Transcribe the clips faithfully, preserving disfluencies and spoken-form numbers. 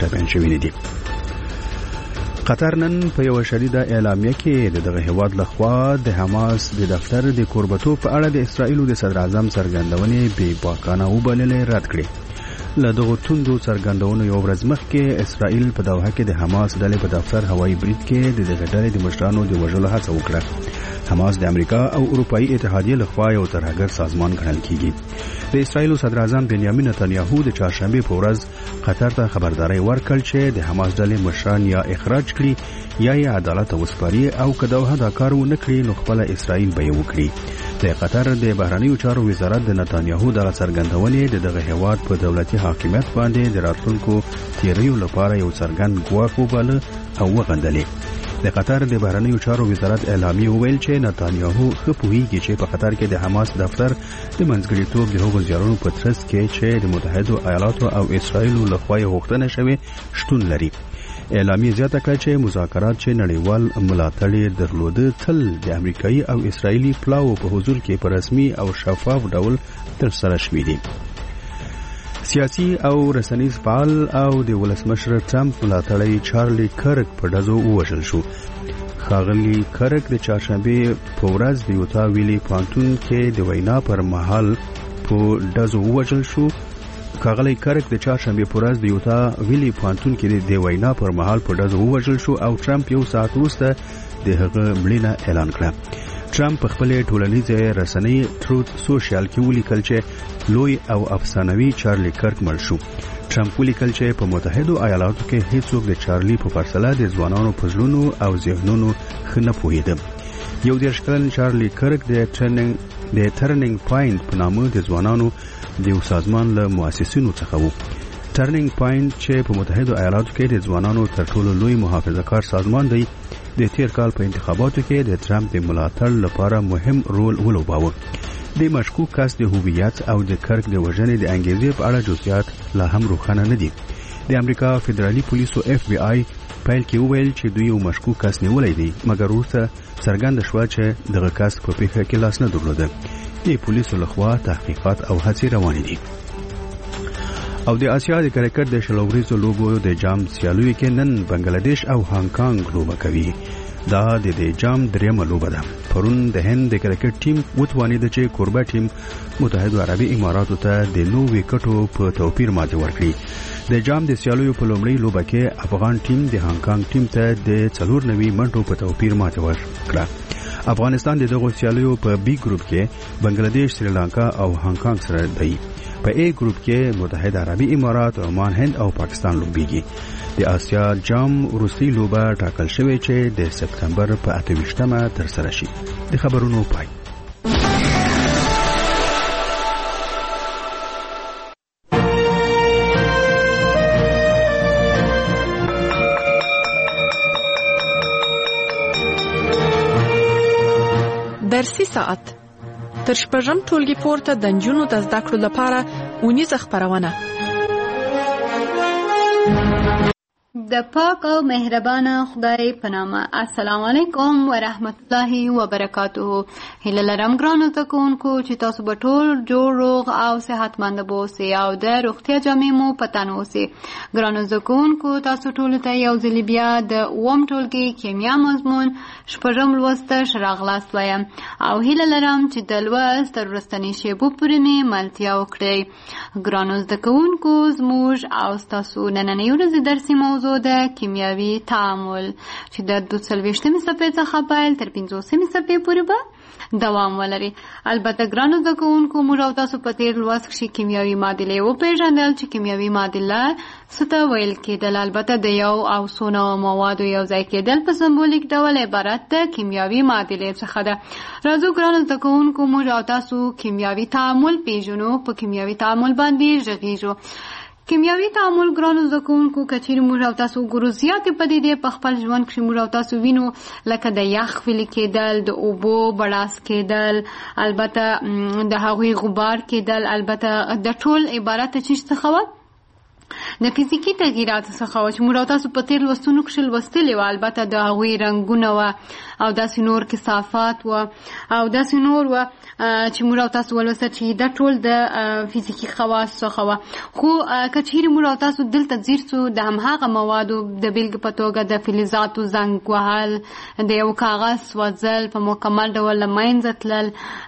ټاپین شوي نه دي. قطر نن په یو شدیده اعلامیه کې د دغه هیواد لخوا د حماس د دفتر د کوربتو په اړه د اسرائیل د صدر اعظم څرګندونې بې باکانه وبللې رد کړې. له دغو توندو څرګندونو یو ورځ مخکې اسرائیل په دوحه کې د حماس ډلې په دفتر هوایي برید کې د دغه ډلې د مشرانو د وژلو هڅه وکړه. حماس د امریکا او اروپאי اتحادیې لخوا یو ترهګر سازمان ګڼل کیږي. د اسرائیل صدر اعظم بنیامین نتانیاهو د چهارشنبه په ورځ قطر ته خبرداري ورکړه چې د حماس ډلې مشران یا اخراج کړي یا یې عدالت ته وسپاري او که دوحه دا کار ونه کړي نو خپل اسرائیل به یې وکړي. د قطر د بهرنیو چارو وزارت د نتانیاهو دغه څرګندونې د دغه هیواد په دولتي حاکمیت باندې د راتلونکو تیریو لپاره یو څرګند ګواښ وباله او وغندلې. د قطر د بهرنیو چارو وزارت اعلامیه وویل چې نتانیاهو ښه پوهیږي چې په قطر کې د حماس دفتر د منځګړیتوب د هغو زیارونو په ترڅ کې چې د متحدو ایالاتو او اسرائیل لخوا یې غوښتنه شوې شتون لري. اعلامیه زیاته کړه چې مذاکرات چې نړیوال ملاتړ درلوده تل د امریکایي او اسرائیلي پلاو په حضور کې په رسمي او شفاف ډول ترسره شوي دي. سیاسي او رسنیز فعال او د ولسمشر ټرمپ ملاتړی چارلی کرک په ډزو ووژل شو. ښاغلی کرک د چهارشنبه په ورځ د یوتا ویلي پوهنتون کې د وینا پر مهال په ډزو ووژل شو. ښاغلی کرک د چهارشنبه په ورځ د یوتا ویلي پوهنتون کې د وینا پر مهال په ډزو ووژل شو او ټرمپ یو ساعت وروسته د هغه مړینه اعلان کړه. ټرمپ په خپل ټولنیزه رسنۍ تروت سوشل کې ولیکل چې لوی او افسانوي چارلی کرک مړ شو. ټرمپ ولیکل چې په متحدو ایالاتو کې هیڅوک د چارلی په پرسله د ځوانانو په زړونو او ذهنونو ښه نه پوهېده. یو دېرش کلن چارلی کرک د ټرننګ د ټرننګ پوینټ په نامه د ځوانانو د یو سازمان له مؤسسینو څخه و. ټرننګ پوینټ چې په متحدو ایالاتو کې د ځوانانو تر ټولو لوی محافظه‌کار سازمان دی د تیر کال په انتخاباتو کې د ټرمپ د ملاتړ لپاره مهم رول ولوباوه. د مشکوک کس د هویت او د کرک د وژنې د انګیزې په اړه جزئیات لا هم روښانه نه دي. د امریکا فدرالي پولیسو اف بی آی پیل کې وویل چې دوی یو مشکوک کس نیولی دی مګر وروسته څرګنده شوه چې دغه کس په پیښه کې لاس نه درلوده. د پولیسو لخوا تحقیقات او هڅې روانې دي. او د آسیا د کرکټ د شلوریزو لوبو د جام سیالیو کې نن بنگلاديش او هانګ کانګ لوبه کوي. دا د دې جام دریمه لوبه ده. پرون د هند د کرکټ ټیم وتوانید چې کوربه ټیم متحده عربي اماراتو ته د نو وکټو په توپیر ماتې ورکړي. د جام د سیالیو په لومړۍ لوبه کې افغان ټیم د هانګ کانګ ټیم ته د څلور نوي منټو په توپیر ماتې ورکړه. افغانستان د دغه سیالیو په بی ګروپ کې بنگلاديش، سریلانکا او هانګ کانګ سره دی. په ای ګروپ کې متحده عربي امارات، عمان، هند او پاکستان لوبېږي. د آسیا جام وروستۍ لوبه ټاکل شوې چې د سپتمبر په اته ویشتمه ترسره شي. د خبرونو پای. درسي ساعت تر شپږم ټولګي پورته د نجونو د زده کړو لپاره اونیزه خپرونه. د پاک او مهربانه خدای په نامه. السلام علیکم ورحمت الله وبرکاته. هیله لرم ګرانو زده کوونکو چې تاسو به ټول جوړ روغ او صحتمند اوسئ او د روغتیا جامې مو په تن اوسئ. ګرانو زده کوونکو تاسو ټول ته یو ځل بیا د اووم ټولګي کیمیا مضمون شپږم لوست راغلاست وایم او هیله لرم چې د لوست تر وروستنۍ شیبو پورې مې ملتیا وکړئ. ګرانو زده کوونکو زموږ او ستاسو نننۍ ورځې درسي موضوع د کیمیاوي تعامل چې د دوه څلوېښتمې صفحې څخه پیل تر پنځوسمې صفحې پورې به دوام ولري. البته ګرانو زده کوونکو موږ او تاسو په تېر لوست کښې کیمیاوي معادلې وپېژندل چې کیمیاوي معادله څه ته ویل کېدل. البته د یو او څو نوعو موادو یو ځای کېدل په سمبولیک ډول عبارت د کیمیاوي معادلې څخه ده. راځو ګرانو زده کوونکو موږ او تاسو کیمیاوي تعامل پېژنو، په کیمیاوي تعامل باندې غږېږو. کیمیاوي تعامل ګرانو زده کوونکو که چیرې موږ او تاسو وګورو زیاتې پدیدې په خپل ژوند کښې موږ او تاسو وینو، لکه د یخ ویلې کېدل، د اوبو بړاس کېدل، البته د هغوی غبار کېدل. البته د ټول عبارت څه څخه وه د فزیکي تغییراتو څخه و چې موږ تاسو په تیر لوستونو کې لوستلي و، البته د هغوی رنګونه و او داسې نور کثافات و او داسې نور و چې موږ تاسو ولوستل چې دا ټول د فزیکي خواص څخه و. خو که چیرې موږ تاسو دلته ځیر سو د همهغه موادو د بیلګې په توګه د فلزاتو زنګ وهل، د یو کاغذ سوځل، په مکمل ډول له منځه تلل،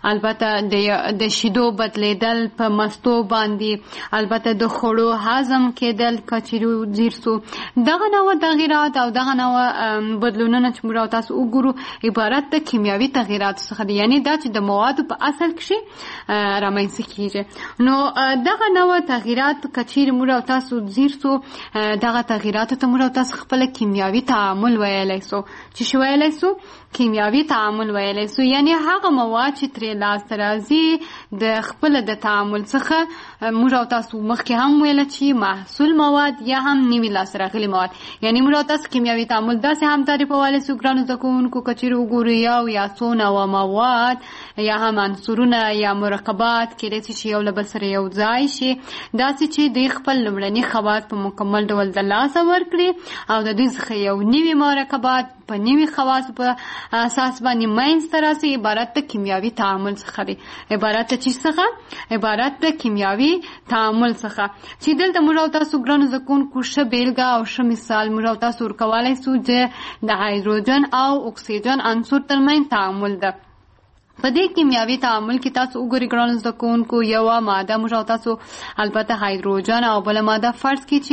البته د شیدو بدلیدل په مستو باندې، البته د خوړو هضم کېدل که چیرې ځیر سو. دغه نوع تغییرات او دغه نوع بدلونونه چې موږ تاسو وګورو عبارت د کیمیاوي تغییراتو څخه دي، یعنی دا چې د موادو په اصل کې رامنځته کیږي. نو دغه نوع تغییرات که چیرې موږ تاسو ځیر سو دغه تغییراتو ته موږ تاسو خپل کیمیاوي تعامل ویلی سو. چې شو ویلی سو؟ کیمیاوي تعامل ویلی سو، یعنی هغه مواد چې ترې لاسته راځي د خپل د تعامل څخه موږ تاسو مخکې هم ویل چې محصول مواد یا هم نوي لاسته راغلي مواد. یعنی موږ تاسو کیمیاوي تعامل داسې هم تعریفولی سو ګرانو زده کوونکو که چیرې وګورو یو یا څو نوع مواد یا هم عنصرونه یا مرکبات کېدای شي چې یو له بل سره یو ځای شي، داسې چې دوی خپل لومړني خواص په مکمل ډول د لاسه ورکړي او د دوی څخه یو نوي مرکبات په نوي خواصو په اساس باندې منځته راسي. عبارت د کیمیاوي تعامل څخه دی. عبارت د چی څخه؟ عبارت د کیمیاوي تعامل څخه، چې دلته موږ تاسو ګرانو زده کوونکو ښه بیلګه او ښه مثال موږ تاسو ورکولی سو چې د هایدروجن او اکسیجن عنصر ترمنځ تعامل ده. په دې کیمیاوي تعامل کې تاسو وګورئ ګرانو زده کوونکو یوه ماده موږ تاسو البته هایدروجن او بله ماده فرض کړئ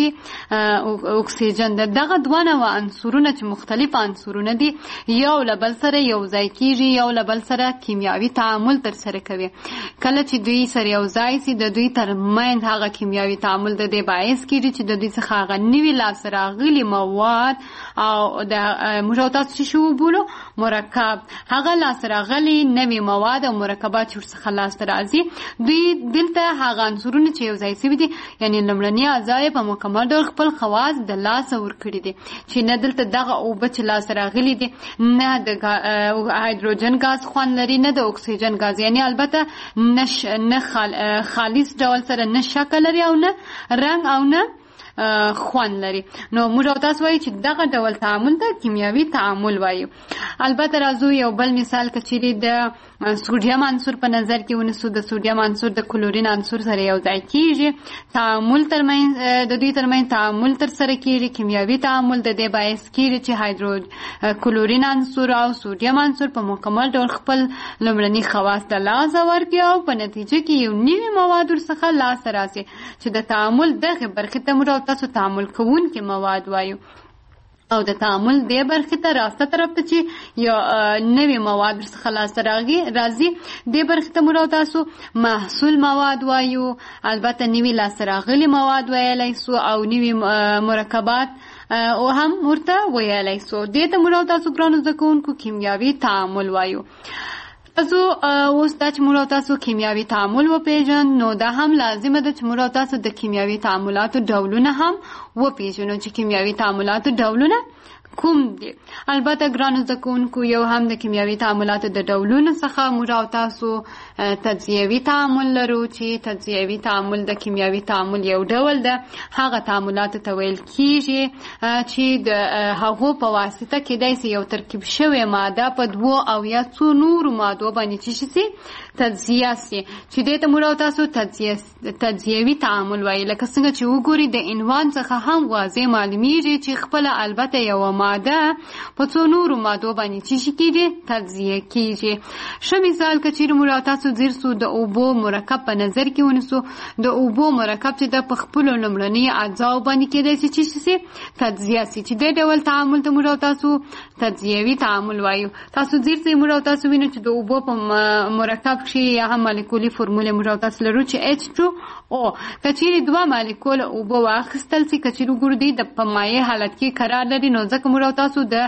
چې اکسیجن ده. دغه دوه نوع عنصرونه چې مختلف عنصرونه دي یو له بل سره یو ځای کیږي، یو له بل سره کیمیاوي تعامل ترسره کوي. کله چې دوی سره یو ځای سي د دوی ترمنځ هغه کیمیاوي تعامل د دې باعث کیږي چې د دوی څخه هغه نوي لاسته راغلي مواد او د موږ تاسو چې شو وبولو مرکب، هغه لاسته راغلي نوي مواد او مرکبات چې ورڅخه لاسته راځي دوی دلته هغه عنصرونه چې یو ځای شوي دي یعنی لومړني اعضا په مکمل ډول خپل خواص د لاسه ورکړي دي، چې نه دلته دغه اوبه چې لاسته راغلي دي نه د هایدروجن ګاز خوند لري نه د اکسیجن ګاز، یعنی البته نه خالص ډول سره نه شکل لري او نه رنګ او نه خوان لري. نو موږ تاسو وایي چې دغه ډول تعامل ته کیمیاوي تعامل وایو. البته راځو یو بل مثال که چیرې د سوډیم عنصر په نظر کې ونیسو. د سوډیم عنصر د کلورین عنصر سره یو ځای کیږي، تعامل ترمنځ د دوی ترمنځ تعامل ترسره کیږي، کیمیاوي تعامل د دې باعث کیږي چې هایدروجن کلورین عنصر او سوډیم عنصر په مکمل ډول خپل لومړني خواص د لاسه ورکړي او په نتیجه کې یو نوي مواد ورڅخه لاسته راسي چې د تعامل دغه برخې ته موږ تاسو تعامل کوونکي مواد وایو. او د تعامل دې برخې ته راسته طرف ته چې یو نوي مواد څخه لاسته راځي دې برخې ته موږ تاسو محصول مواد وایو. البته نوي لاسته راغلي مواد ویلی سو او نوي مرکبات او هم ورته ویلی سو. دې ته موږ تاسو ګرانو زده کوونکو کیمیاوي تعامل وایو. تاسو اوس دا چې موږ تاسو کیمیاوي تعامل وپیژنو نو دا هم لازمه ده چې موږ تاسو د کیمیاوي تعاملاتو ډولونه هم وپیژنو چې کیمیاوي تعاملاتو ډولونه کوم دي. البته ګرانو زده کوونکو یو هم د کیمیاوي تعاملاتو د ډولونو څخه موږ تاسو تجزیوي تعامل لرو چې تجزیوي تعامل د کیمیاوي تعامل یو ډول ده. هغه تعاملاتو ته ویل کیږي چې د هغو په واسطه کېدای شي یو ترکیب شوې ماده په دوو او یا څو نورو مادو باندې چې شي تجزیه سي، چې دې ته موږ تاسو تجزیه تجزیوي تعامل وایي. لکه څنګه چې وګورئ د عنوان څخه هم واضح معلومیږي چې خپله البته یوه ماده په څو نورو مادو باندې چې شي کېږي تجزیه کېږي. ښه مثال که چیرې موږ تاسو ځیر سو د اوبو مرکب په نظر کې ونیسو. د اوبو مرکب چې د په خپلو لومړني اجزاو باندې کېدای شي چې شي تجزیه سي، چې دې ډول تعامل ته موږ تاسو تجزیوي تعامل وایو. تاسو ځیر سئ موږ تاسو وینو چې د اوبو په مرکب کې یا هم مالیکولي فرمول موږ تاسو لرو چې ایچ ټو او. که چیرې دوه مالیکول اوبه واخیستل سي، که چیرې وګورو دوی د په مایع حالت کې قرار لري نو ځکه موږ تاسو د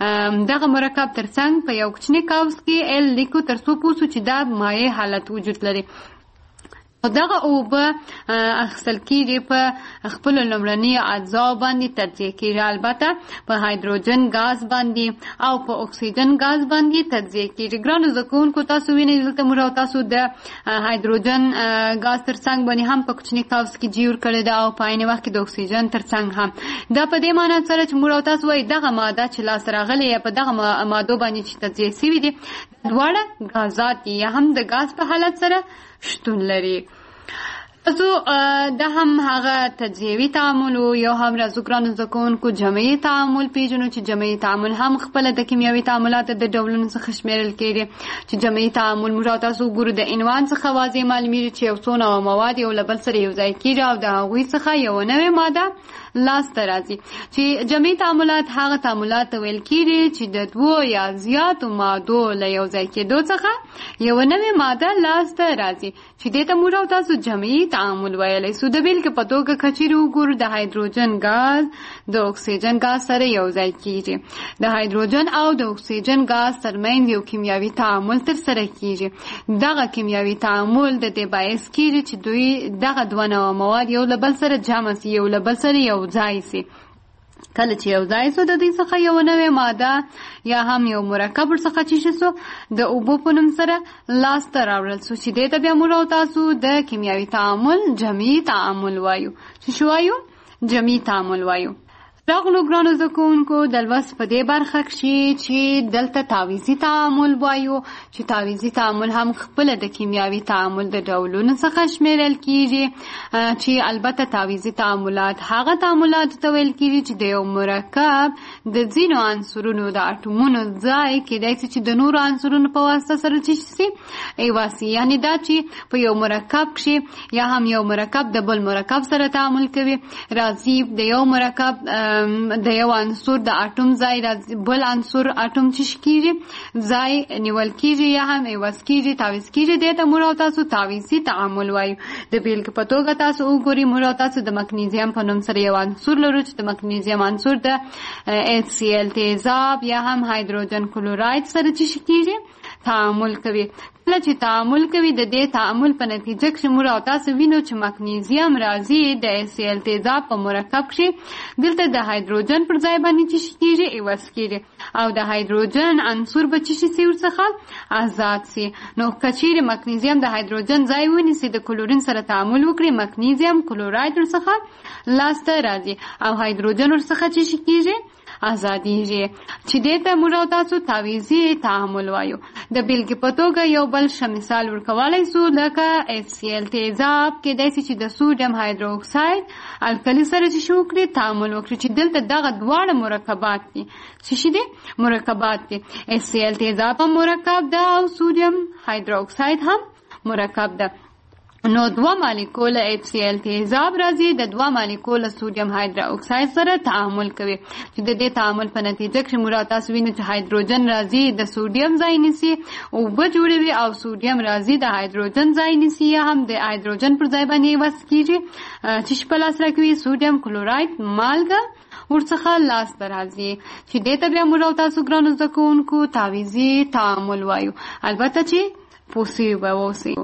دغه مرکب ترڅنګ په یو کوچني قوس کې ال لیکو تر څو پوه سو چې دا مایع حالت وجود لري. دغه اوبه اخیستل کېږي په خپلو لومړني اجزاو باندې تجزیه کېږي، البته په هایدروجن ګاز باندې او په اکسیجن ګاز باندې تجزیه کېږي. ګرانو زده کوونکو، تاسو وینئ دلته موږ او تاسو د هایدروجن ګاز تر څنګ باندې هم په کوچني قوس کې جوړ کړی ده او په عین وخت کې د اکسیجن تر څنګ هم. دا په دې معنی سره چې موږ او تاسو وایي دغه ماده چې لاسته راغلې یا په دغه مادو باندې چې تجزیه شوي دي دواړه غازات دي یا هم د غاز په حالت سره شتون لري. تاسو دا هم هغه تجزیوي تعامل یو هم راځو ګرانو زده کوونکو جمعي تعامل پیژنو چې جمعي تعامل هم خپله د کیمیاوي تعاملاتو د ډولونو څخه شمیرل کېږي. چې جمعي تعامل موږ او تاسو ګورو د عنوان څخه واضح معلومیږي چې یو څو نوع مواد یو له بل سره یو ځای کېږي او د هغوی څخه یو نوې ماده لاسته راځي. چې جمعي تعاملات هغه تعاملات ویل کېږي چې د دوو یا زیاتو مادو له یو ځای کېدو څخه یو نوې ماده لاسته راځي چې دې ته موږ او تاسو جمعي تعامل ویلی سو. د بیلګې په توګه که چیرې وګورو د هایدروجن ګاز د اکسیجن ګاز سره یو ځای کېږي، د هایدروجن او د اکسیجن ګاز ترمنځ یو کیمیاوي تعامل ترسره کېږي. دغه کیمیاوي تعامل د دې باعث کېږي چې دوی دغه دوه نوع مواد یو له بل سره جمع سي، یو له بل سره یو ځای سي. کله چې یو ځای سو د دوی څخه یو نوې ماده یا هم یو مرکب ورڅخه چې شي سو د اوبو په نوم سره لاسته راوړل سو چې دې ته بیا موږ او تاسو د کیمیاوي تعامل جمعي تعامل وایو. چې شو وایو؟ جمعي تعامل وایو. راغلو ګرانو زده کوونکو د لوست په دې برخه کښې چې دلته تعویضي تعامل وایو چې تعویضي تعامل هم خپله د کیمیاوي تعامل د ډولونو څخه شمیرل کېږي. چې البته تعویضي تعاملات هغه تعاملاتو ته ویل کېږي چې د یو مرکب د ځینو عنصرونو د اټومونو ځای کېدای شي چې د نورو عنصرونو په واسطه سره چې شي ایواسي، یعنې دا چې په یو مرکب کښې یا هم یو مرکب د بل مرکب سره تعامل کوي، راځي د یو مرکب د یو عنصر د اټوم ځای بل عنصر اټوم چې کېږي ځای نیول کېږي یا هم عوض کېږي، تعویض کېږي. دې ته موږ او تاسو تعویضي تعامل وایو. د بیلګې په توګه تاسو وګورئ موږ او تاسو د مګنیزیم په نوم سره یو عنصر لرو چې د مګنیزیم عنصر د ایچ سی ال تیزاب یا هم هایدروجن کلوراید سره چې کېږي تعامل کوي. کله چې تعامل کوي د دې تعامل په نتیجه کې موږ او تاسو وینو چې مګنیزیم راځي د ایچ سی ال تیزاب په مرکب کې دلته د هایدروجن پر ځای باندې چې کېږي عوض کېږي او د هایدروجن عنصر به چې شي ورڅخه آزاد سي. نو که چیرې مګنیزیم د هایدروجن ځای ونیسي د کلورین سره تعامل وکړي مګنیزیم کلوراید ورڅخه لاسته راځي او هایدروجن ورڅخه چې کېږي آزادیږي چې دې ته موږ او تاسو تعویضي تعامل وایو. د بیلګې په توګه یو بل ښه مثال ورکولی سو لکه ایچ سی ال تیزاب کېدای شي چې د سوډیم هایدروکساید الکلي سره چې شو وکړي تعامل وکړي چې دلته دغه دواړه مرکبات دي چې شي دي مرکبات دي ایچ سی ال تیزاب هم مرکب ده او سوډیم هایدروکساید هم مرکب ده. نو دوه مالیکول ایچ سی ال تیزاب راځي د دوه مالیکول سوډیم هایدروکساید سره تعامل کوي چې د دې تعامل په نتیجه کې موږ تاسو وینئ چې هایدروجن راځي د سوډیم ځای نیسي اوبه جوړوي او سوډیم راځي د هایدروجن ځای نیسي یا هم د هایدروجن پر ځای باندې عوض کېږي چې په لاس راکوي سوډیم کلوراید مالګه ورڅخه لاسته راځي چې دې ته بیا موږ تاسو ګرانو زده کوونکو تعویضي تعامل وایو. البته چې پوسي به واوسي.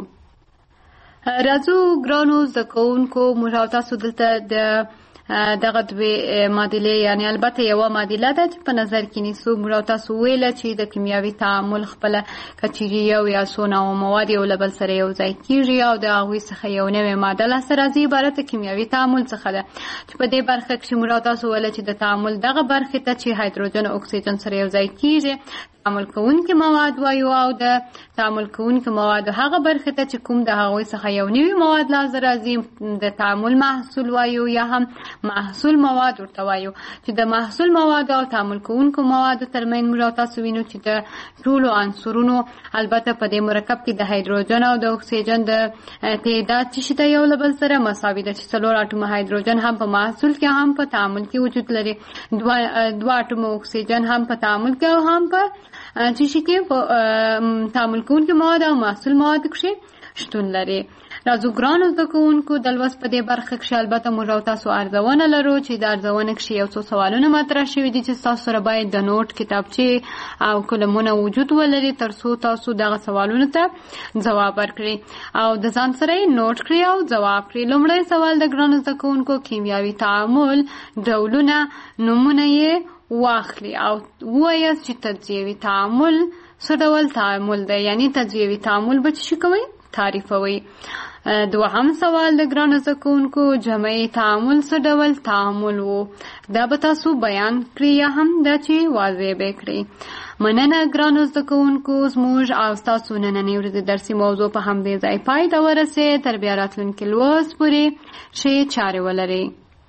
راځو ګرانو زده کوونکو موږ او تاسو دلته د دغه دوې معادلې یعنې البته یوه معادله ده چې په نظر کې نیسو. موږ او تاسو ویله چې د کیمیاوي تعامل خپله که چیرې یو یا څو نوع مواد یو له بل سره یو ځای کېږي او د هغوی څخه یو نوې ماده لاسته راځي عبارت د کیمیاوي تعامل څخه ده چې په دې برخه کښې موږ او تاسو ویله چې د تعامل دغه برخې ته چې هایدروجن او اکسیجن سره یو ځای کېږي تعامل کوونکي مواد وایو او د تعامل کوونکي موادو هغه برخې ته چې کوم د هغوی څخه یو نوي مواد لاسته راځي د تعامل محصول وایو یا هم محصول مواد ورته وایو. چې د محصول مواد او تعامل کوونکو موادو ترمنځ موږ او تاسو وینو چې د ټولو عنصرونو البته په دې مرکب کې د هایدروجن او د اکسیجن د تعداد چې شي د یو له بل سره مساوي ده چې څلور اټومه هایدروجن هم په محصول کې هم په تعامل کې وجود لري، دوه دوه اټومه اکسیجن هم په تعامل کې او هم په چې شي کې په تعامل کوونکو مواد او محصول مواد کې شتون لري. راځو ګرانو زده کوونکو د لوست په دې برخه کښې البته موږ او تاسو ارزونه لرو چې د ارزونه کښې یو څو سوالونه مطرح شوي دي چې تاسو سره باید د نوټ کتابچې او قلمونه وجود ولري تر څو تاسو دغه سوالونو ته ځواب ورکړئ او د ځان سره یې نوټ کړئ او ځواب کړئ. لومړی سوال د ګرانو زده کوونکو کیمیاوي تعامل ډولونه نومونه یې واخلي او ووایاست چې تجزیوي تعامل څه ډول تعامل دی، یعنی تجزیوي تعامل به څه کوئ تعریفوي. دوهم سوال د ګرانو زده کوونکو جمعي تعامل څه ډول تعامل و، دا به تاسو بیان کړئ یا هم دا چې واضح به کړئ. مننه ګرانو زده کوونکو، زموږ او ستاسو نننۍ ورځې درسي موضوع په همدې ځای پای ته ورسېد. تر بیا راتلونکي لوست پورې ښې چارې ولرئ.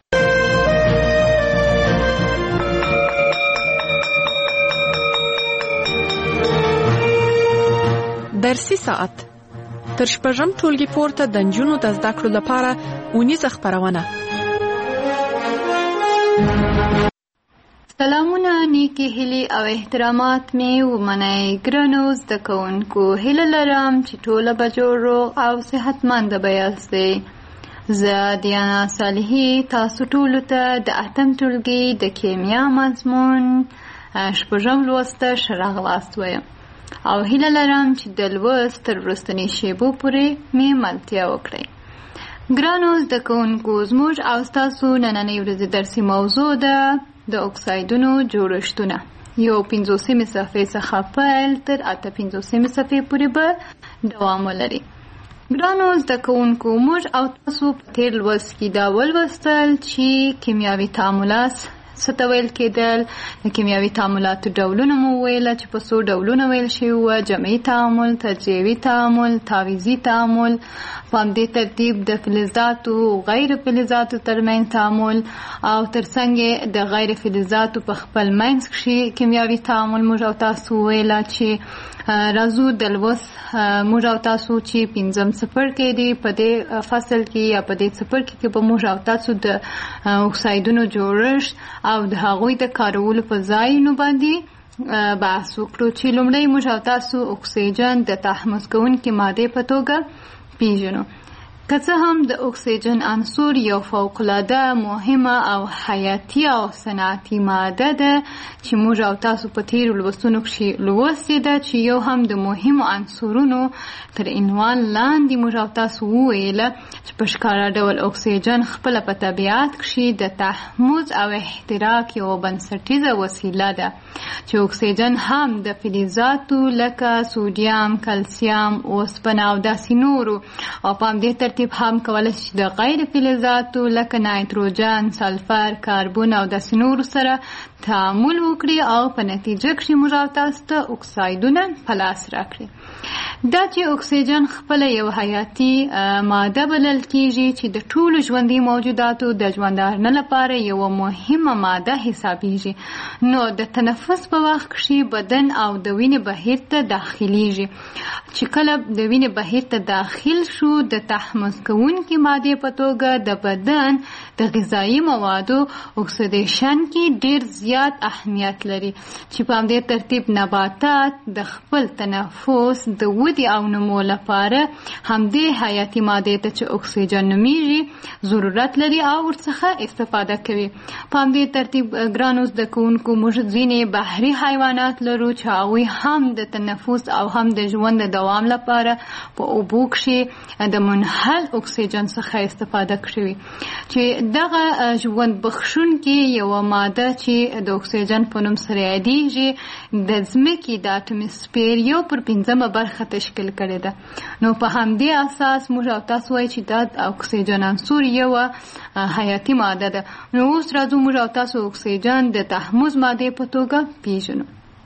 درسي ساعت تر شپږم ټولګي پورته د نجونو د زده کړو لپاره اونیزه خپرونه. سلامونه، نیکی هیلې او احترامات مې ومنئ. ګرانو زده کوونکو، هیله لرم چې ټوله به جوړ روغ او صحتمنده به یاستئ. زه دیانا صالحي تاسو ټولو ته د اتم ټولګي د کیمیا مضمون شپږم لوست ته ښه راغلاست وایم او هیله لرم چې د لوست تر وروستنۍ شیبو پورې مې ملتیا وکړئ. ګرانو زده کوونکو، زموږ او ستاسو نننۍ ورځې درسي موضوع ده د اکسایدونو جوړښتونه. یو پنځوسمې صفحې څخه پیل تر اته پنځوسمې صفحې پورې به دوام ولري. ګرانو زده کوونکو، موږ او تاسو په تېر لوست کې دا ولوستل چې کیمیاوي تعاملات څه ته ویل کېدل. د کیمیاوي تعاملاتو ډولونه مو وویله چې په څو ډولونه ویل شوي وه: جمعي تعامل، تجزیوي تعامل، تعویضي تعامل، په همدې ترتیب د فلزاتو او غیر فلزاتو ترمنځ تعامل او ترڅنګ د غیر فلزاتو په خپل منځ کښې کیمیاوي تعامل موږ او تاسو وویله چې راځو د لوست موږ او تاسو چې پنځم څپرکی دی په دې فصل کې یا په دې څپرکي کې به موږ او تاسو د اکسایدونو جوړښت او د هغوی د کارولو په ځایونو باندې بحث وکړو چې لومړی موږ او تاسو اکسیجن د تحمض کوونکې مادې په توګه پیژنو. که څه هم د اکسیجن عنصر یو فوق‌العاده مهمه او حیاتي او صنعتي ماده ده چې موږ او تاسو په تېرو لوستونو کښې لوستې ده چې یو هم د مهمو عنصرونو تر عنوان لاندې موږ او تاسو وویله چې په ښکاره ډول اکسیجن خپله په طبیعت کښې د تحمض او احتراق یوه بنسټیزه وسیله ده چې اکسیجن هم د فلزاتو لکه سوډیم، کلسیم، اوسپنه او داسې نورو او په همدې ترتیب هم کولای شي د غیر فلزاتو لکه نایتروجن، سلفر، کاربون او داسې نورو سره تعامل وکړي او په نتیجه کښې موږ او تاسو ته اکسایدونه په لاس راکړي. دا چې اکسیجن خپله یو حیاتي ماده بلل کېږي چې د ټولو ژوندي موجوداتو د ژوندارنه لپاره یوه مهمه ماده حسابېږي، نو د تنفس په وخت کښې بدن او د وینې بهیر ته داخلیږي. چې کله د وینې بهیر ته داخل شو د تحمض کوونکې مادې په توګه د بدن د غذایي موادو اکسیدیشن کې ډېر زیات اهمیت لري چې په همدې ترتیب نباتات د خپل تنفس د ودې او نمو لپاره همدې حیاتي مادې ته چې اکسیجن نومیږي ضرورت لري او ورڅخه استفاده کوي. په همدې ترتیب ګرانو زده کوونکو، موږ ځینې بحري حیوانات لرو چې هغوی هم د تنفس او هم د ژوند د دوام لپاره په اوبو کښې د منحل اکسیجن څخه استفاده کوي چې دغه ژوند بخښونکې یوه ماده چې د اکسیجن په نوم سره یادېږي د ځمکې د اټموسفیر یو پر پنځمه برخه تشکیل کړې ده. نو په همدې اساس موږ او تاسو وایي چې دا اکسیجن عنصر یوه حیاتي ماده ده. نو اوس راځو موږ او تاسو اکسیجن د تحمض مادې په توګه پیژنو.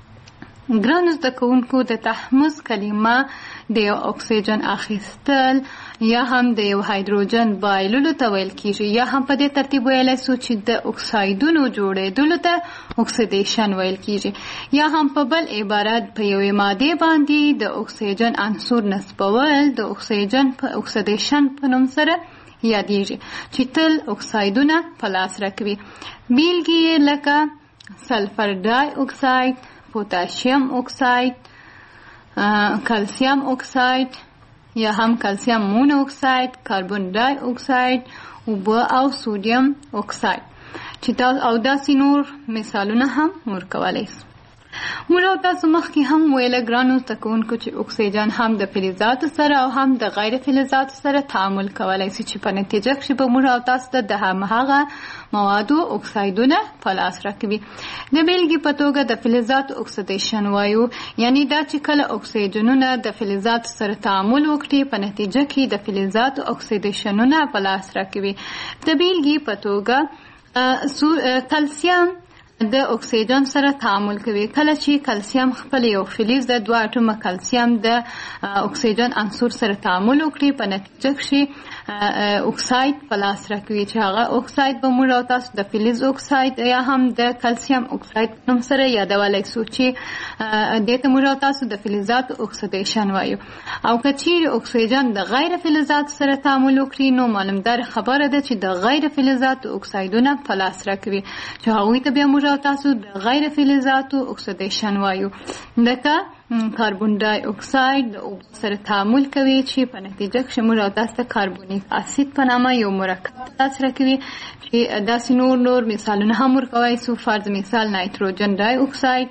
ګرانو زده کوونکو، د تحمض کلمه د یو اکسیجن اخیستل یا هم د یو هایدروجن بایللو ته ویل کېږي، یا هم په دې ترتیب ویلی سو چې د اکسایدونو جوړېدلو ته اکسیدیشن ویل کېږي، یا هم په بل عبارت په یوې مادې باندې د اکسیجن عنصر نصبول د اکسیجن په اکسیدیشن په نوم سره یادېږي چې تل اکسایدونه په لاس راکوي. بیلګې یې لکه سلفر ډای اکساید، پوتاشیم اکساید، کلسیم اکساید یا هم کلسیم مون اکساید، کاربن ډای اکساید، اوبه او سودیم اکساید چې تاسو او داسې نور مثالونه هم ورکولای شئ. موږ تاسو مخکې هم ویل ګرانو تکونکو چې اکسیجن هم د فلزاتو سره او هم د غیر فلزاتو سره تعامل کولای شي چې په نتیجه کې به موږ تاسو د همغه موادو اکسایدونه په لاس راکوي. د بیلګې په توګه د فلزاتو اکسیدیشن وایو، یعنی دا چې کله اکسیجنونه د فلزاتو سره تعامل وکړي په نتیجه کې د فلزاتو اکسیدیشنونه په لاس راکوي. د بیلګې په توګه کلسیم د اکسیجن سره تعامل کوي. کله چې کلسیم خپل یو فلز د دوه اټومه کلسیم د اکسیجن عنصر سره تعامل وکړي په نتیجه کې اکساید په لاس راکوي چې هغه اکساید به موږ او تاسو د فلز اکساید یا هم د کلسیم اکساید نوم سره یادولای شو چې دې ته موږ او تاسو د فلزات اکسیدیشن وایو. او که چیرې اکسیجن د غیر فلزات سره تعامل وکړي نو معلومدار خبره ده چې د غیر فلزات اکسایدونه په لاس راکوي چې هغوی ته بیا موږ او تاسو د غیر فلزاتو اکسیدیشن وایو. لکه کاربن ډای اکساید د اوبو سره تعامل کوي چې په نتیجه کې موږ او تاسو ته کاربونیک اسید په نامه یو مرکب په لاس راکوي چې داسې نور نور مثالونه هم ورکوای شو. فرض مثال نایتروجن ډای اکساید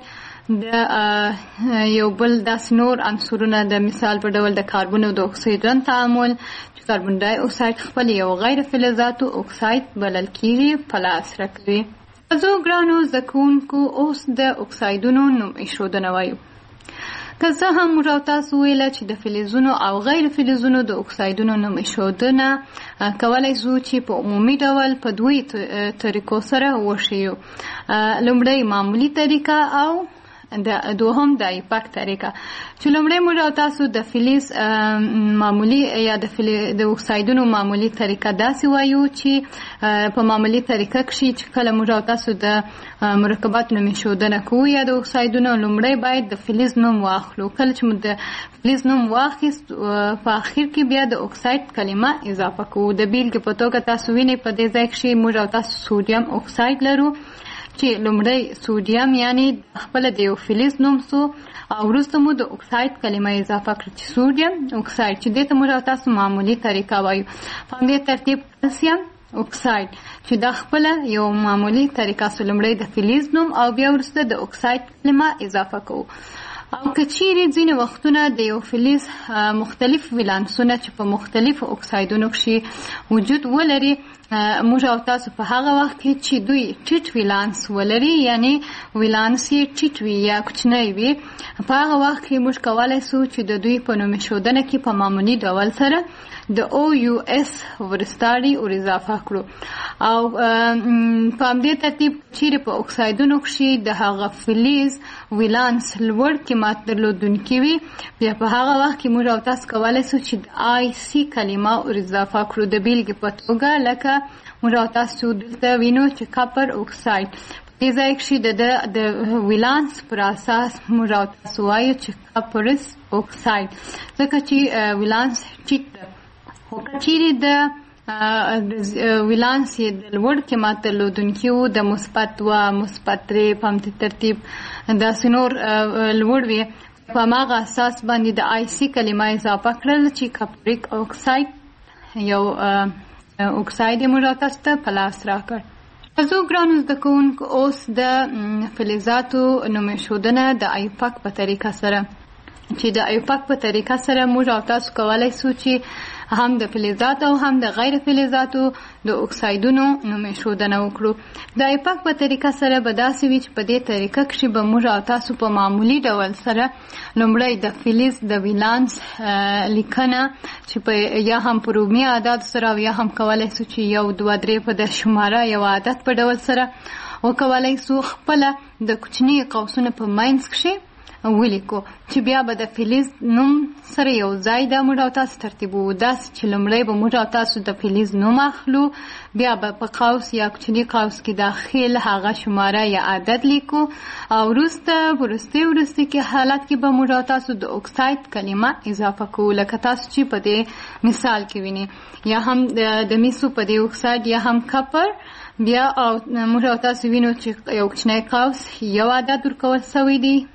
د یو بل داسې نور عنصرونه د مثال په ډول د کاربن او د اکسیجن تعامل چې کاربن ډای اکساید خپل یو غیر فلزاتو اکساید بلل کېږي په لاس راکوي. زه ګرانو زده کوونکو اوس د اکسایدونو نوم ایښودنه وایو. که څه هم موږ او تاسو ویله چې د فلزونو او غیر فلزونو د اکسایدونو نوم ایښودنه کولی شو چې په عمومي ډول په دوی طریقو سره وښیو. لومړی معمولي طریقه او د دوهم د ایپاک طریقه چې لومړی موږ او تاسو د فلز معمولي یا د د اکسایدونو معمولي طریقه داسې وایو چې په معمولي طریقه کې چې کله موږ او تاسو د مرکبات نوم ایښودنه کوو یا د اکسایدونو لومړی باید د فلز نوم واخلو. کله چې موږ د فلز نوم واخیست په اخر کې بیا د اکساید کلمه اضافه کوو. د بیلګې په توګه تاسو وینئ په دې ځای کې موږ او تاسو سودیم اکساید لرو چې لومړی سودیم یعنی خپل د یو فلز نوم سو او وروسته مو د اکساید کلمه اضافه کړه چې سودیم اکساید چې دې ته موږ او تاسو معمولي طریقه وایو. په همدې ترتیب کلسیم اکساید چې دا خپل یو معمولي طریقه سو، لومړی د فلز نوم او بیا وروسته د اکساید کلمه اضافه کوو. او که چیرې ځینې وختونه د یو فلز مختلف ولانسونه چې په مختلفو اکسایدونو کې وجود ولري موږ او تاسو په هغه وخت کې چې دوی ټیټ ولانس ولري یعنی ولانس یې ټیټ وي یا کوچنی وي په هغه وخت کې موږ کولی شو چې د دوی په نوم ایښودنه کې په معمولي ډول سره د او یو اس ورستاړي ور اضافه کړو. او په همدې ترتیب چیرې په اکسایدونو کې د هغه فلز ولانس لوړ قیمت درلودونکي وي بیا په هغه وخت کې موږ او تاسو کولی شو چې د آی سی کلمه ور اضافه کړو. د بیلګې په توګه لکه موږ او تاسو دلته وینو چې کاپر اکساید په دې ځای کې د ولانس پر اساس موږ او تاسو وایو چې کاپرس اکساید ځکه چې ولانس ټیټ ده. خو که چیرې د ولانس یې د لوړ قیمت درلودونکي وو د مثبت دوه مثبت درې په همدې ترتیب داسې نور لوړ وي په هماغه اساس باندې د آی سی کلمه اضافه کړل چې کاپریک اکساید یو اکساید یې موږ تاسو ته په لاس راکړ. زه ګرانو زده کوونکو اوس د فلزاتو نوم ایښودنه د ایپاک په طریقه سره چې د ایپاک په طریقه سره موږ او تاسو کولی شو چې هم د فلزاتو او هم د غیر فلزاتو د اکسایدونو نوم ایښودنه وکړو. د ایپاک په طریقه سره به داسې وي چې په دې طریقه کې به موږ او تاسو په معمولي ډول سره لومړی د فلز د ولانس لیکنه چې په یا هم په رومي عدد سره او یا هم کولی شو چې یو دوه درې په د شماره یو عدد په ډول سره وکولی شو خپله د کوچني قوسونه په منځ کې ولیکو چې بیا به د فلز نوم سره یو ځای دا موږ او تاسو ترتیبو. داسې چې لومړی به موږ او تاسو د فلز نوم اخلو بیا به په قوس یا کوچني قوس کې داخل هغه شماره یا عدد لیکو او وروسته وروستي وروستي کې حالت کې به موږ او تاسو د اکساید کلمه اضافه کوو لکه تاسو چې په دې مثال کې وینئ یا هم د میسو په دې اکساید یا هم کپر بیا او موږ او تاسو وینو چې یو کوچنی قوس یو عدد ورکول شوی دی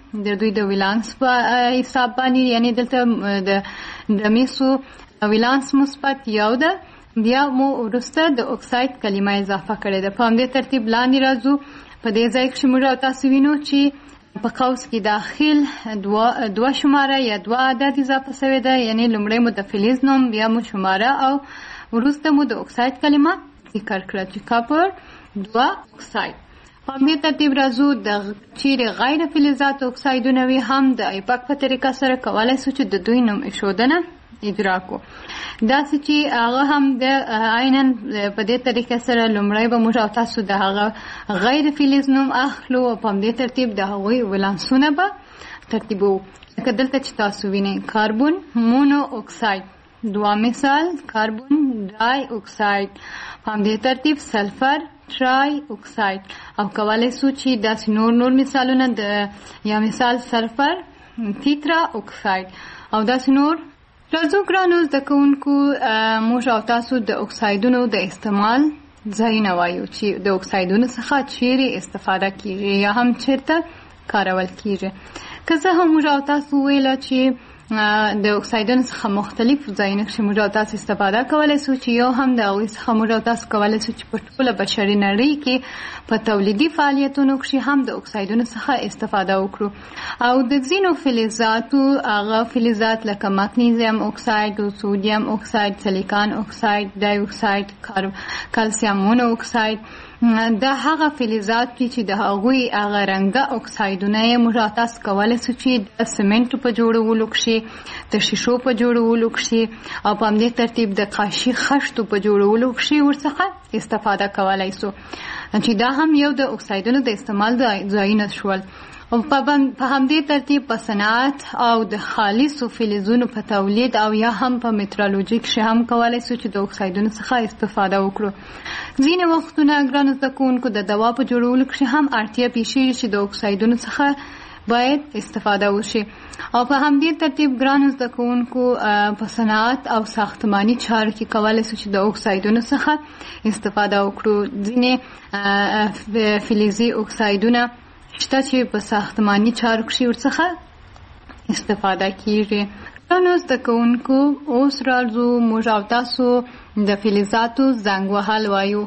د دوی د ویلانس په حساب باندې، یعنی دلته د د میسو ویلانس مثبت یو ده. بیا مو وروسته د اکساید کلمه اضافه کړې ده. په همدې ترتیب لاندې راځو. په دې ځای کې موږ او تاسو وینو چې په قوس کې داخل دوه دوه شماره یا دوه عدد اضافه شوی ده، یعنی لومړی مو د فلز نوم، بیا مو شماره او وروسته مو د اکساید کلمه ذکر کړه چې کاپر دوه اکساید. په همدې ترتیب راځو د چیرې غیر فلزات اکسایدونه وي هم د ایپاک په طریقه سره کولی شو چې د دوی نوم ایښودنه اجرا کو. داسې چې هغه هم د عیناً په دې طریقه سره لومړی به موږ او تاسو د هغه غیر فلز نوم اخلو او په همدې ترتیب د هغوی ولانسونه به ترتیبو. لکه دلته چې تاسو وینئ کاربون مونو اکساید، دوه مثال کاربون ډای اکساید، په همدې ترتیب سلفر ټرای اکساید. او کولی شو چې داسې نور نور مثالونه د یا مثال سلفر تیترا اکساید او داسې نور. راځو ګرانو زده کوونکو، موږ او تاسو د اکسایدونو د استعمال ځایونه وایو چې د اکسایدونو څخه چیرې استفاده کیږي یا هم چیرته کارول کیږي. که څه هم موږ او تاسو ویله چې د اکسایدونو څخه مختلف ځایونه کې موږ او تاسو استفاده کولی شو، چې یو هم د هغوی څخه موږ او تاسو کولی شو چې په ټوله بشري نړۍ کې په تولیدي فعالیتونو کې هم د اکسایدونو څخه استفاده وکړو. او د ځینو فلزاتو هغه فلزات لکه مګنیزیم اکساید، سودیم اکساید، سیلیکان اکساید، ډای اکساید، کلسیم مونو اکساید، دا هغه فلزات دي چې د هغوی هغه رنګه اکسایدونه یې موږ تاسو کولی شو چې د سمنټو په جوړولو کښې، د شیشو په جوړولو کښې او په همدې ترتیب د قاشي خښتو په جوړولو کښې ورڅخه استفاده کولی شو، چې دا هم یو د اکسایدونو د استعمال ځایونه شول. او په همدې ترتیب په صنعت او د خالصو فلزونو په تولید او یا هم په مترالوژي کښې هم کولی شو چې د اکسایدونو څخه استفاده وکړو. ځینې وختونه ګرانو زده کوونکو د دوا په جوړولو کښې هم اړتیا پیښیږي چې د اکسایدونو څخه باید استفاده وشي. او په همدې ترتیب ګرانو زده کوونکو په صنعت او ساختماني چارو کې کولی شو چې د اکسایدونو څخه استفاده وکړو. ځینې فلزي اکسایدونه شته چې په ساختماني چارو کښې ورڅخه استفاده کیږي. ګرانو زده کوونکو، اوس راځو موږ او تاسو د فلزاتو زنګ وهل وایو،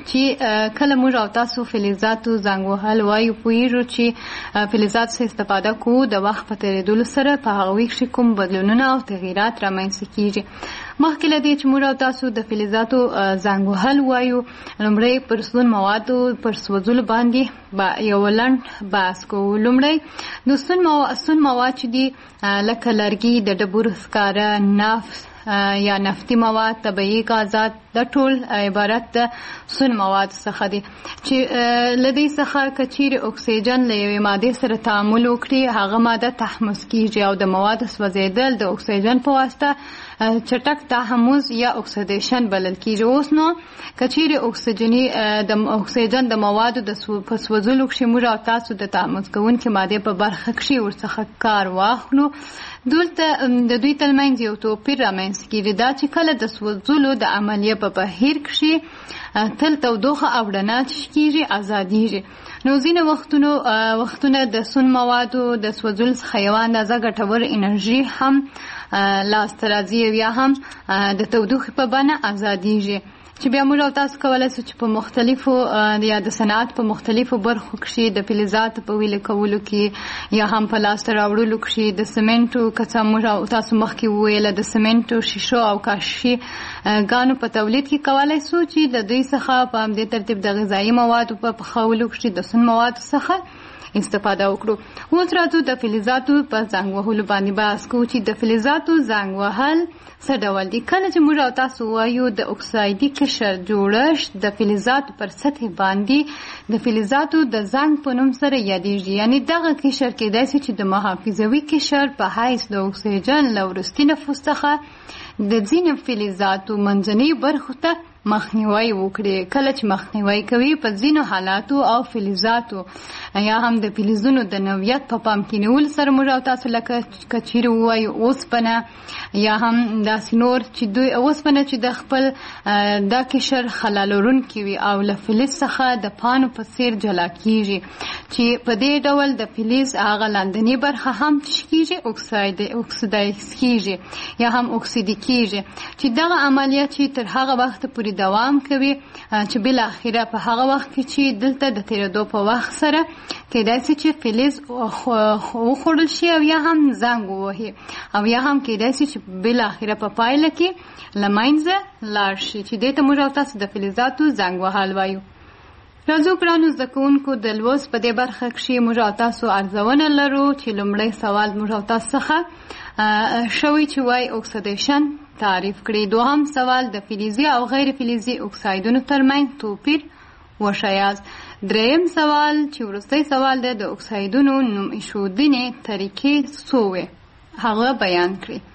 چې کله موږ او تاسو فلزاتو زنګ وهل وایو پوهېږو چې فلزات څخه استفاده کوو د وخت په تېرېدلو سره په هغوی کښې کوم بدلونونه او تغییرات رامنځته کیږي. مخکې له دې چې موږ او تاسو د فلزاتو زنګ وهل وایو، لومړی پر سون موادو پر سوځولو باندې یو لنډ بحث کوو. لومړی د سون مواد چې دي لکه لرګي، د ډبرو سکاره، نفت یا نفتي مواد، طبیعي غازات، د ټول عبارت د سون مواد څخه دي چې له دې څخه که چیرې اکسیجن له یوې مادې سره تعامل وکړي، هغه ماده تحمض کیږي او د موادو سوځېدل د اکسیجن په واسطه چټک تحمض یا اکسیدیشن بلل کیږي. اوس نو که چیرې اکسیجني د اکسیجن د موادو د په سوځولو کښې موږ او تاسو د تحمض کوونکې مادې په برخه کښې ورڅخه کار واخلو، دلته د دوی ترمنځ یو توپیر رامنځته کیږي، دا چې کله د سوځولو د عملیې په بهیر کښې تل تودوخه او رڼا کیږي ازادیږي. نو ځینې وختونو وختونه د سون موادو د سوځولو څخه یوه اندازه ګټور انرژي هم لاسته راځي او یا هم د تودوخې په بڼه ازادیږي، چې بیا موږ او تاسو کولی شو چې په مختلفو یا د صنعت په مختلفو برخو کښې د فلزاتو په ویلې کولو کې یا هم په لاسته راوړلو کښې د سمنټو، که څه موږ او تاسو مخکې وویله د سمنټو، شیشو او کاشي ګانو په تولید کې کولی شو چې د دوی څخه په همدې ترتیب د غذایي موادو په پخولو کښې د سون موادو څخه استفاده وکړو. اوس راځو د فلزاتو په زنګ وهلو باندې بحث کوو چې د فلزاتو زنګ وهل څه ډول دي. کله چې موږ او تاسو وایو د اکسایدي قشر جوړښت د فلزاتو پر سطح باندې د فلزاتو د زنګ په نوم سره یادیږي، یعنی دغه قشر کېدای شي چې د محافظوي قشر په حیث د اکسیجن له وروستي نفوس څخه د ځینې فلزاتو منځنۍ برخو ته مخنیوي وکړي. کله چې مخنیوي کوي په ځینو حالاتو او فلزاتو یا هم د فلزونو د نوعیت په پام کې نیول سره موږ او تاسو لکه کچیر وایو اوسپنه یا هم داسې نور چې دوی اوسپنه چې د خپل دا قشر خلالورونکي وي او له فلز څخه د پانو په څیر جلا کیږي چې په دې ډول د فلز هغه لاندنۍ برخه هم کیږي اکساید اکسیدایز کیږي یا هم اکسیدي کیږي چې دغه عملیات چې تر هغه وخت پورې دوام کوي چې بل اخیره په هغه وخت کې چې دلته د تیرېدو په وخت سره کېدای شي چې فلز وخوړل شي او یا هم زنګ ووهي او یا هم کېدای شي چې بل اخیره په پایله کې له منځه لاړ شي چې دې ته موږ او تاسو د فلزاتو زنګ وهل وایو. راځو ګرانو زده کوونکو د لوست په دې برخه کې موږ او تاسو ارزونه لرو چې لومړی سوال موږ او تاسو څخه شوی چې وایي اکسیدیشن تعریف کړي. دوهم سوال د فلزي او غیر فلزي اکسایدونو ترمنځ توپیر وښایاست. دریم سوال چې وروستی سوال دی د اکسایدونو نوم ایښودنې طریقې څو وې هغه بیان کړي.